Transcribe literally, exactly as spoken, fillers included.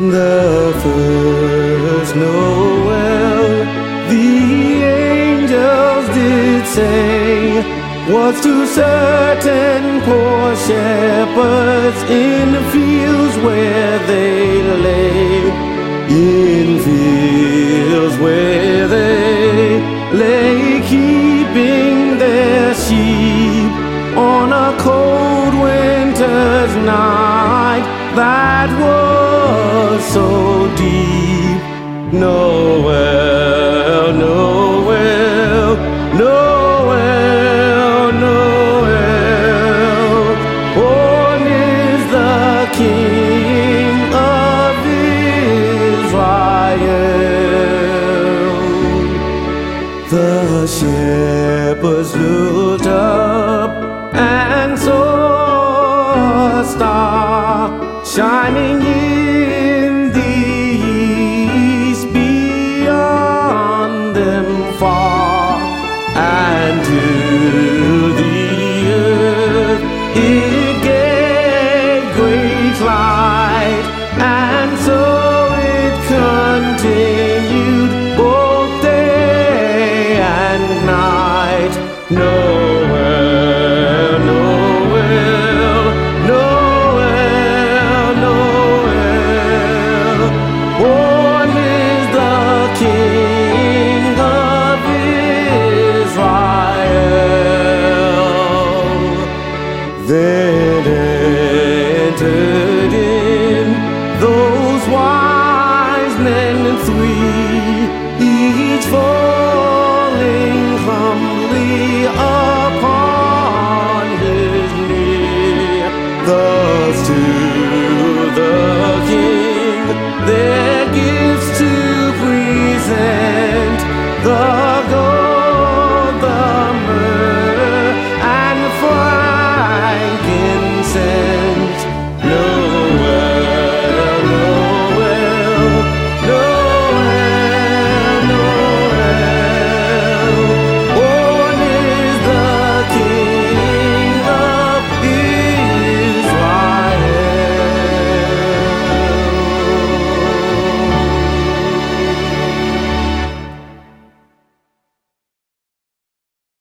The first Noel, the angels did say, was to certain poor shepherds in the fields where they lay, in fields where they lay, keeping their sheep on a cold winter's night that was so deep. Noel, Noel, Noel, Noel, born is the King of Israel. The shepherds looked up and saw a star shining in the east beyond them far, and to